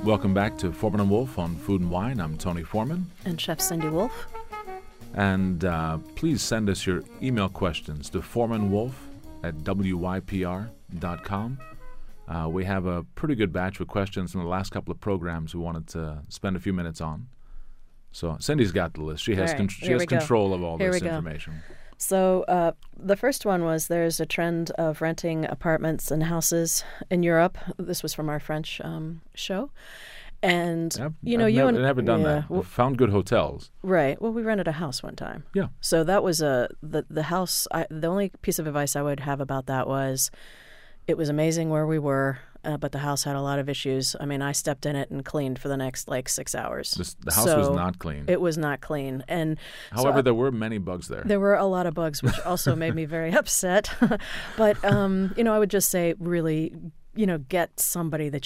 Welcome back to Foreman and Wolf on Food and Wine. I'm Tony Foreman. And Chef Cindy Wolf. And please send us your email questions to foremanwolf@wypr.com. We have a pretty good batch of questions from the last couple of programs we wanted to spend a few minutes on. So Cindy's got the list. She has control of all this information. So the first one was there's a trend of renting apartments and houses in Europe. This was from our French show. And, I've never done that. Well, found good hotels. Right. Well, we rented a house one time. Yeah. So that was the house. The only piece of advice I would have about that was it was amazing where we were, but the house had a lot of issues. I mean, I stepped in it and cleaned for the next 6 hours. The house was not clean. It was not clean. And however, there were many bugs there. There were a lot of bugs, which also made me very upset. But I would just say really, get somebody that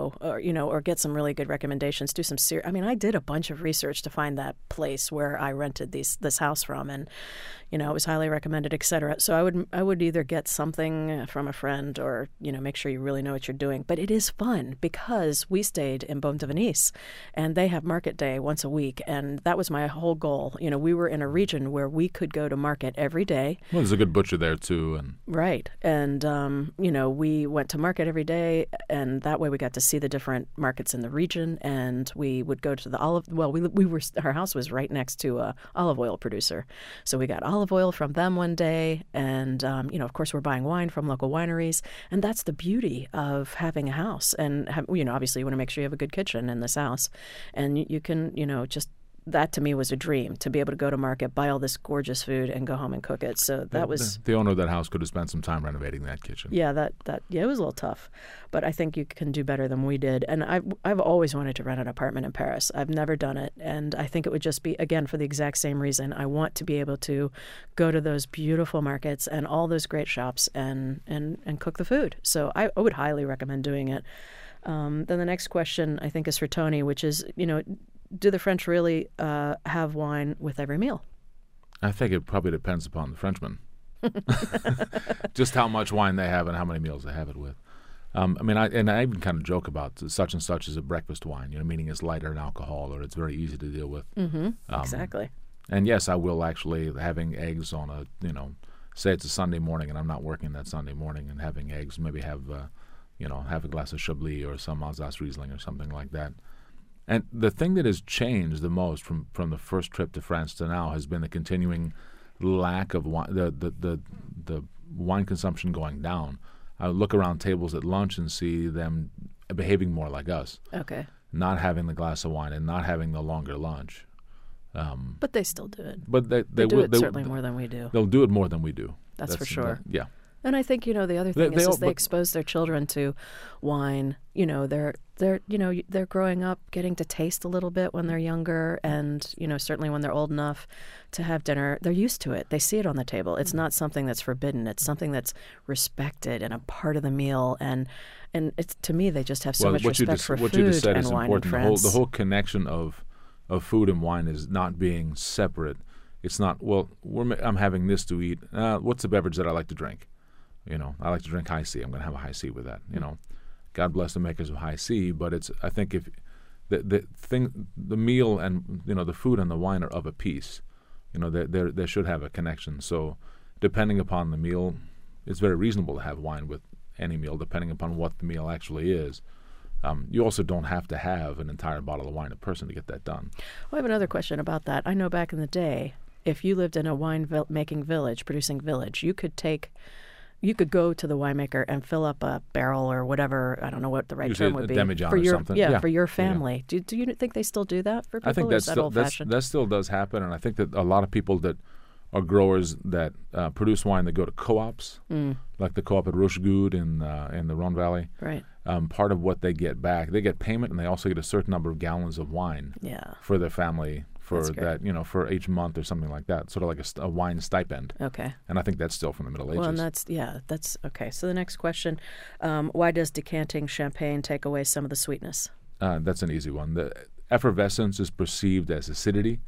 or get some really good recommendations. Do some I did a bunch of research to find that place where I rented this house from, and it was highly recommended, et cetera. So I would either get something from a friend or make sure you really know what you're doing. But it is fun because we stayed in Baume de Venise, and they have market day once a week, and that was my whole goal. We were in a region where we could go to market every day. Well, there's a good butcher there too, right, and we went to market every day, and that way we got to see the different markets in the region. And we would go to the our house was right next to a olive oil producer, so we got olive oil from them one day, and of course we're buying wine from local wineries, and that's the beauty of having a house. And obviously you want to make sure you have a good kitchen in this house, and you can just. That to me was a dream, to be able to go to market, buy all this gorgeous food, and go home and cook it. So that was the owner of that house could have spent some time renovating that kitchen. Yeah, it was a little tough, but I think you can do better than we did. And I've always wanted to rent an apartment in Paris. I've never done it, and I think it would just be, again, for the exact same reason. I want to be able to go to those beautiful markets and all those great shops and cook the food. So I would highly recommend doing it. Then the next question I think is for Tony, which is do the French really have wine with every meal? I think it probably depends upon the Frenchman. Just how much wine they have and how many meals they have it with. I even kind of joke about such and such as a breakfast wine, meaning it's lighter in alcohol or it's very easy to deal with. Mm-hmm. Exactly. And yes, I will actually having eggs on say it's a Sunday morning and I'm not working that Sunday morning, and having eggs, maybe have a glass of Chablis or some Alsace Riesling or something like that. And the thing that has changed the most from the first trip to France to now has been the continuing lack of wine, the wine consumption going down. I look around tables at lunch and see them behaving more like us. Okay. Not having the glass of wine and not having the longer lunch. But they still do it. But they do it certainly more than we do. They'll do it more than we do. That's for sure. Yeah. And I think the other thing is they expose their children to wine. They're growing up getting to taste a little bit when they're younger, and certainly when they're old enough to have dinner, they're used to it. They see it on the table. It's not something that's forbidden. It's something that's respected and a part of the meal. And it's, to me, they just have so much respect for food you just said and is wine important. in France. The whole connection of food and wine is not being separate. It's not, I'm having this to eat. What's the beverage that I like to drink? I like to drink high C. I'm going to have a high C with that. God bless the makers of high C, but I think if the meal and the food and the wine are of a piece, they should have a connection. So depending upon the meal, it's very reasonable to have wine with any meal, depending upon what the meal actually is. You also don't have to have an entire bottle of wine a person to get that done. Well, I have another question about that. I know back in the day, if you lived in a wine-making village, producing village, you could go to the winemaker and fill up a barrel or whatever. I don't know what the right term would be for your something. For your family. Yeah. Do you think they still do that for people? I think that still does happen, and I think that a lot of people that are growers that produce wine that go to co-ops, like the co-op at Rochegoud in the Rhone Valley. Right. Part of what they get back, they get payment, and they also get a certain number of gallons of wine. Yeah. For their family. For for each month or something like that, sort of like a wine stipend. Okay. And I think that's still from the Middle Ages. Well, and that's okay. So the next question, why does decanting champagne take away some of the sweetness? That's an easy one. The effervescence is perceived as acidity.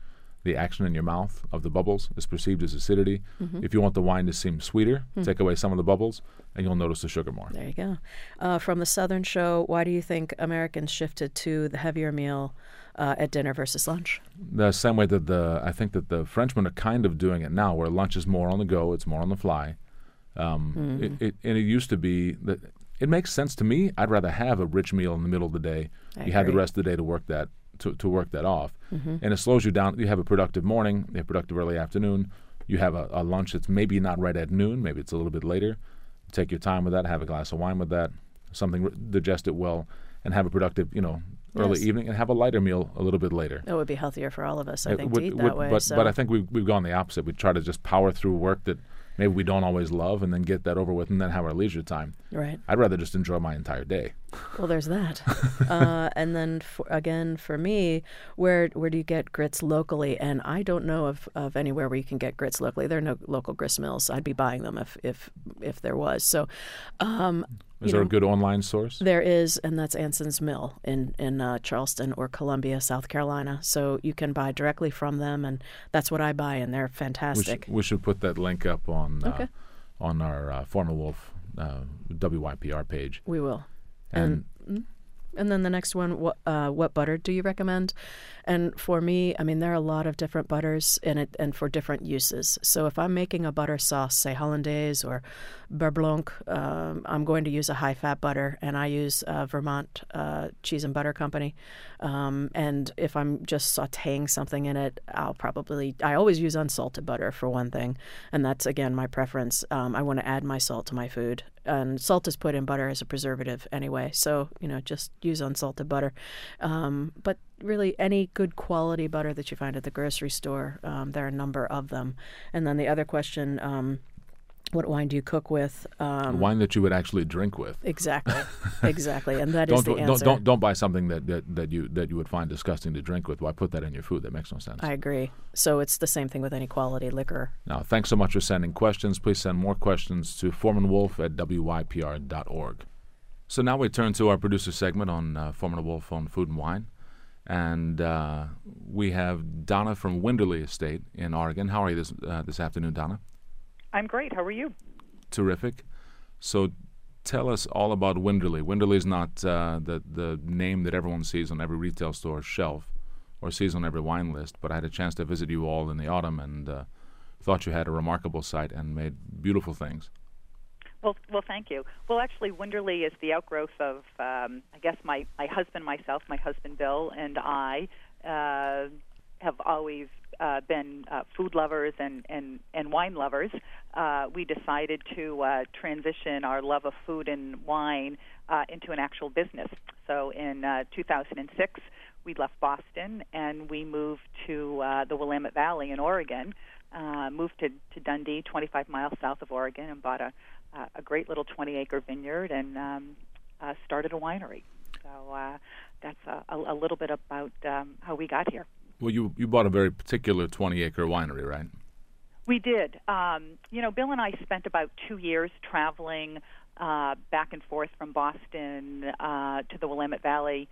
the action in your mouth of the bubbles is perceived as acidity. If you want the wine to seem sweeter, take away some of the bubbles, and you'll notice the sugar more. There you go. From the Southern Show, why do you think Americans shifted to the heavier meal at dinner versus lunch? The same way that I think that the Frenchmen are kind of doing it now, where lunch is more on the go, it's more on the fly. And it used to be that it makes sense to me. I'd rather have a rich meal in the middle of the day. You have the rest of the day to work that off, and it slows you down. You have a productive morning, you have a productive early afternoon. You have a lunch that's maybe not right at noon, maybe it's a little bit later. Take your time with that. Have a glass of wine with that. Something digest it well, and have a productive, early evening, and have a lighter meal a little bit later. It would be healthier for all of us, I think, to eat that way. But I think we've gone the opposite. We try to just power through work that maybe we don't always love, and then get that over with, and then have our leisure time. Right. I'd rather just enjoy my entire day. Well, there's that. And then, for me, where do you get grits locally? And I don't know of anywhere where you can get grits locally. There are no local grist mills. I'd be buying them if there was. So, is there a good online source? There is, and that's Anson's Mill in Charleston or Columbia, South Carolina. So you can buy directly from them, and that's what I buy, and they're fantastic. We should put that link up on our Foreman Wolf WYPR page. We will. And then the next one, what butter do you recommend? And for me, I mean, there are a lot of different butters in it and for different uses. So if I'm making a butter sauce, say Hollandaise or Beurre Blanc, I'm going to use a high-fat butter, and I use Vermont Cheese and Butter Company. And if I'm just sautéing something in it, I always use unsalted butter for one thing, and that's, again, my preference. I want to add my salt to my food. And salt is put in butter as a preservative anyway, so just use unsalted butter. But really, any good quality butter that you find at the grocery store, there are a number of them. And then the other question, what wine do you cook with? Wine that you would actually drink with. Exactly, and that is the answer. Don't buy something that you would find disgusting to drink with. Why put that in your food? That makes no sense. I agree. So it's the same thing with any quality liquor. Now, thanks so much for sending questions. Please send more questions to foremanwolf@wypr.org. So now we turn to our producer segment on Foreman Wolf on Food and Wine, and we have Donna from Winderley Estate in Oregon. How are you this afternoon, Donna? I'm great. How are you? Terrific. So tell us all about Winderley. Winderley is not the name that everyone sees on every retail store shelf or sees on every wine list, but I had a chance to visit you all in the autumn and thought you had a remarkable site and made beautiful things. Well, thank you. Well, actually, Winderley is the outgrowth of, I guess, my husband, myself, my husband Bill, and I have always been food lovers and wine lovers. We decided to transition our love of food and wine into an actual business. So in 2006, we left Boston and we moved to the Willamette Valley in Oregon, moved to Dundee, 25 miles south of Oregon, and bought a great little 20-acre vineyard and started a winery. So that's a little bit about how we got here. Well, you bought a very particular 20-acre winery, right? We did. Bill and I spent about 2 years traveling back and forth from Boston to the Willamette Valley.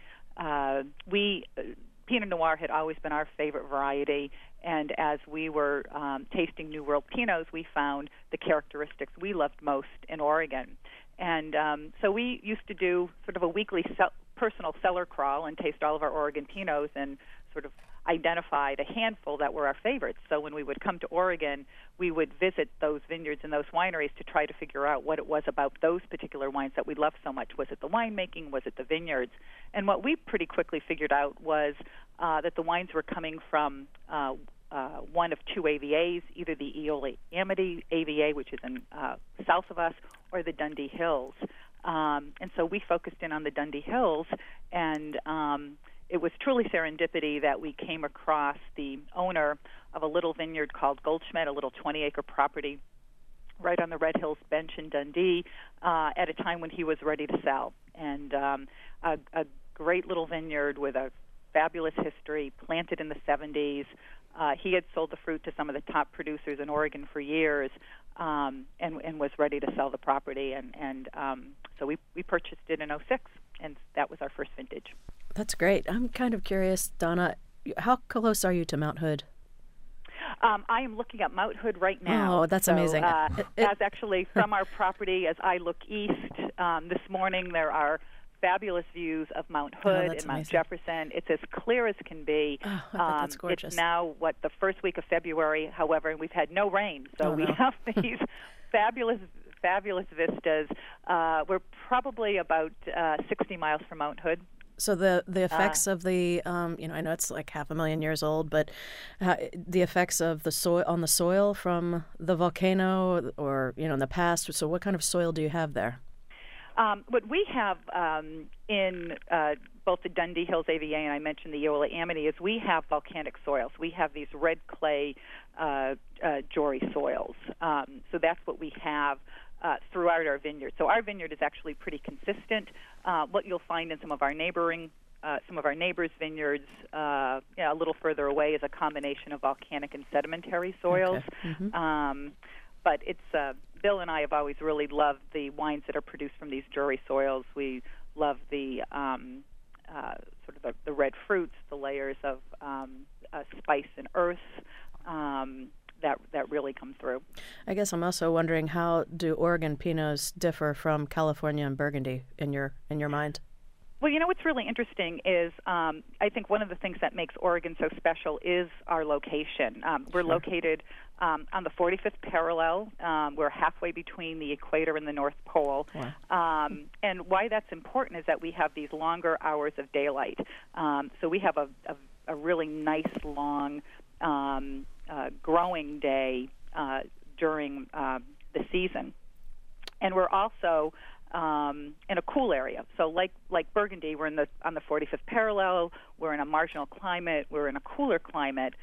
Pinot Noir had always been our favorite variety, and as we were tasting New World Pinots, we found the characteristics we loved most in Oregon. And so we used to do sort of a weekly personal cellar crawl and taste all of our Oregon Pinots and sort of identified a handful that were our favorites. So when we would come to Oregon, we would visit those vineyards and those wineries to try to figure out what it was about those particular wines that we loved so much. Was it the winemaking? Was it the vineyards? And what we pretty quickly figured out was that the wines were coming from one of two AVAs, either the Eole Amity AVA, which is in south of us, or the Dundee Hills. And so we focused in on the Dundee Hills, and it was truly serendipity that we came across the owner of a little vineyard called Goldschmidt, a little 20-acre property right on the Red Hills bench in Dundee at a time when he was ready to sell. And a great little vineyard with a fabulous history, planted in the 70s. He had sold the fruit to some of the top producers in Oregon for years and was ready to sell the property. And so we purchased it in 2006, and that was our first vintage. That's great. I'm kind of curious, Donna, how close are you to Mount Hood? I am looking at Mount Hood right now. Oh, that's amazing. As actually from our property, as I look east, this morning there are fabulous views of Mount Hood and Mount Jefferson. It's as clear as can be. Oh, I bet that's gorgeous. It's now, the first week of February, however, and we've had no rain. So we have these fabulous vistas. We're probably about 60 miles from Mount Hood. So the effects of the I know it's like 500,000 years old, but the effects of the soil on the soil from the volcano, or in the past. So what kind of soil do you have there? What we have in both the Dundee Hills AVA and I mentioned the Yola Amity is we have volcanic soils. We have these red clay Jory soils. So that's what we have throughout our vineyard. So our vineyard is actually pretty consistent. What you'll find in some of our neighbors' vineyards, a little further away, is a combination of volcanic and sedimentary soils. Okay. Mm-hmm. But it's Bill and I have always really loved the wines that are produced from these Jory soils. We love the sort of the red fruits, the layers of spice and earth. That really come through. I guess I'm also wondering, how do Oregon Pinots differ from California and Burgundy in your mind? Well, what's really interesting is I think one of the things that makes Oregon so special is our location. We're located on the 45th parallel. We're halfway between the equator and the North Pole. Wow. And why that's important is that we have these longer hours of daylight. So we have a really nice long growing day during the season. And we're also in a cool area. So like Burgundy, we're on the 45th parallel. We're in a marginal climate. We're in a cooler climate.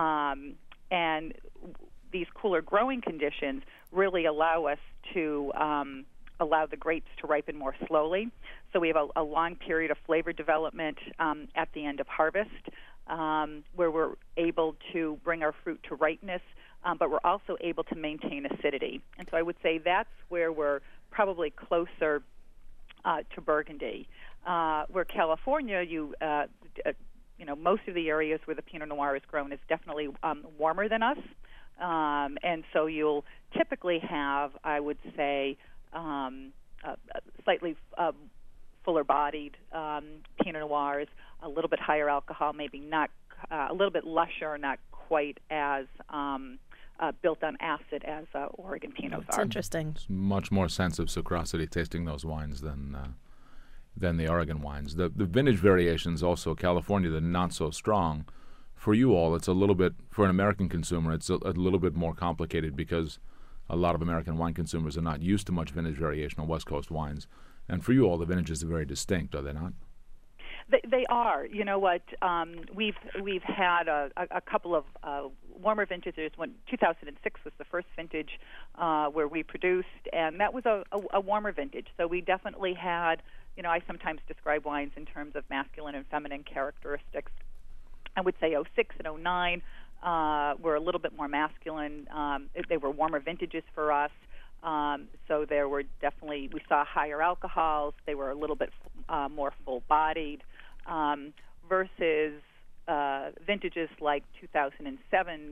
And these cooler growing conditions really allow us to allow the grapes to ripen more slowly. So we have a long period of flavor development at the end of harvest, where we're able to bring our fruit to ripeness, but we're also able to maintain acidity. And so I would say that's where we're probably closer to Burgundy. Where California, most of the areas where the Pinot Noir is grown is definitely warmer than us. And so you'll typically have, I would say, slightly fuller-bodied Pinot Noirs, a little bit higher alcohol, maybe not a little bit lusher, not quite as built on acid as Oregon Pinots are. It's interesting. It's much more sense of sucrosity tasting those wines than the Oregon wines. The vintage variations also, California, they're not so strong. For you all, it's a little bit, for an American consumer, it's a little bit more complicated because a lot of American wine consumers are not used to much vintage variation on West Coast wines. And for you all, the vintages are very distinct, are they not? They are. You know what? We've had a couple of warmer vintages. When 2006 was the first vintage where we produced, and that was a warmer vintage. So we definitely had, I sometimes describe wines in terms of masculine and feminine characteristics. I would say 06 and 09 were a little bit more masculine. They were warmer vintages for us. So there were definitely, we saw higher alcohols. They were a little bit more full-bodied versus vintages like 2007,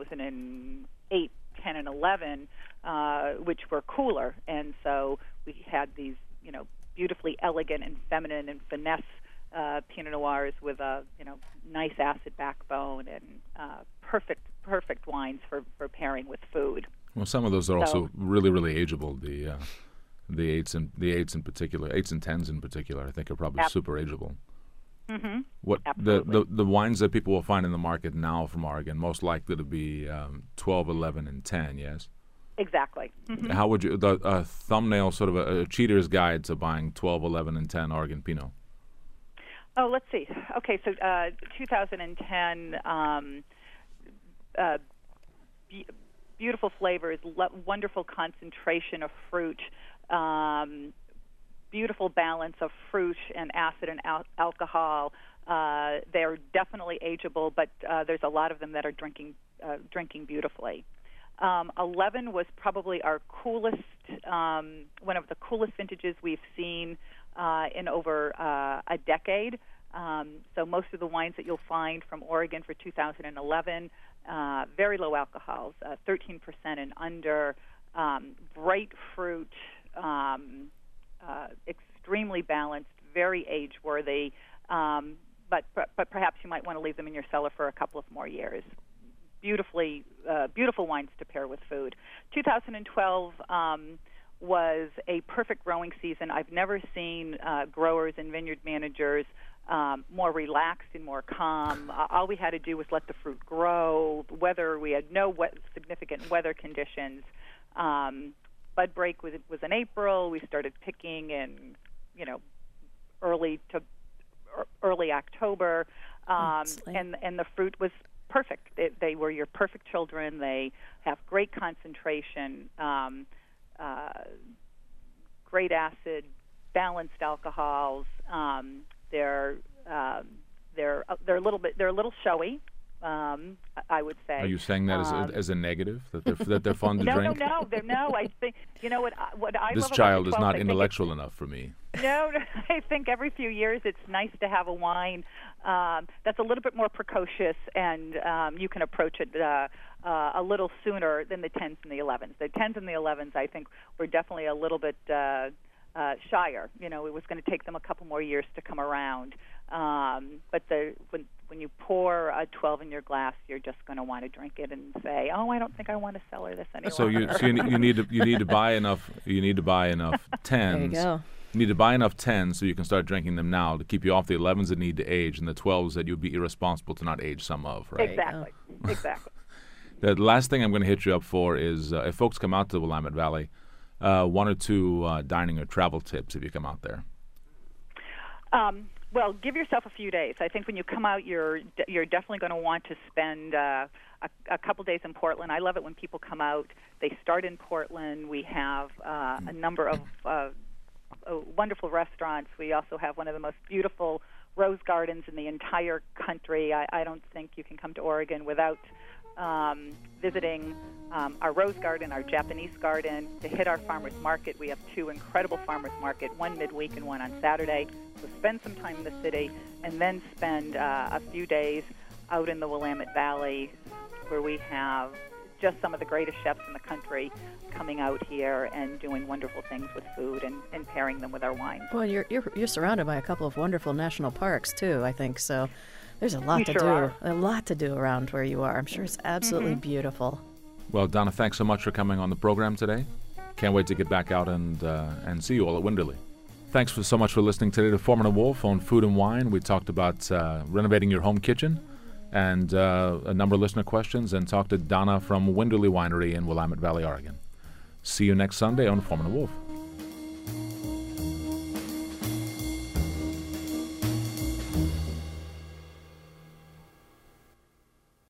2008, 10, and 11, which were cooler. And so we had these, beautifully elegant and feminine and finesse Pinot Noirs with a, nice acid backbone and perfect wines for pairing with food. Well, some of those are also really, really ageable. The eights in particular, 8s and 10s in particular, I think are probably super ageable. Mm-hmm. What the wines that people will find in the market now from Oregon most likely to be 12, 11, and 10. Yes. Exactly. Mm-hmm. How would you the thumbnail sort of a cheater's guide to buying 12, 11, and 10 Oregon Pinot? Oh, let's see. Okay, so 2010. Beautiful flavors, wonderful concentration of fruit, beautiful balance of fruit and acid and alcohol. They're definitely ageable, but there's a lot of them that are drinking beautifully. 11 was probably our coolest, one of the coolest vintages we've seen in over a decade. So most of the wines that you'll find from Oregon for 2011 very low alcohols, 13% and under, bright fruit, extremely balanced, very age-worthy, but perhaps you might want to leave them in your cellar for a couple of more years. Beautiful wines to pair with food. 2012 was a perfect growing season. I've never seen growers and vineyard managers more relaxed and more calm. All we had to do was let the fruit grow. We had no significant weather conditions. Bud break was in April. We started picking in, early October, and the fruit was perfect. They were your perfect children. They have great concentration, great acid, balanced alcohols. They're a little showy. I would say. Are you saying that as a negative, that they're fun to drink? No. I think what I this love child about is 12, not intellectual enough for me. No, I think every few years it's nice to have a wine that's a little bit more precocious, and you can approach it a little sooner than the 10s and the 11s. The 10s and the 11s, I think, were definitely a little bit shyer. It was going to take them a couple more years to come around. But when you pour a 12 in your glass, you're just going to want to drink it and say, "Oh, I don't think I want to cellar this anymore." So you need to buy enough. You need to buy enough 10s. There you go. You need to buy enough 10s so you can start drinking them now to keep you off the 11s that need to age and the 12s that you'd be irresponsible to not age some of. Right? Exactly. Exactly. The last thing I'm going to hit you up for is if folks come out to the Willamette Valley, one or two dining or travel tips if you come out there. Well, give yourself a few days. I think when you come out, you're definitely going to want to spend a couple days in Portland. I love it when people come out. They start in Portland. We have a number of wonderful restaurants. We also have one of the most beautiful rose gardens in the entire country. I don't think you can come to Oregon without visiting our rose garden, our Japanese garden. To hit our farmers market, we have two incredible farmers market, one midweek and one on Saturday. So spend some time in the city and then spend a few days out in the Willamette Valley, where we have just some of the greatest chefs in the country coming out here and doing wonderful things with food and pairing them with our wines. Well, you're surrounded by a couple of wonderful national parks too, I think. So there's a lot to do around where you are. I'm sure it's absolutely beautiful. Well, Donna, thanks so much for coming on the program today. Can't wait to get back out and see you all at Winderly. Thanks so much for listening today to Foreman & Wolf on Food and Wine. We talked about renovating your home kitchen and a number of listener questions, and talked to Donna from Winderly Winery in Willamette Valley, Oregon. See you next Sunday on Foreman & Wolf.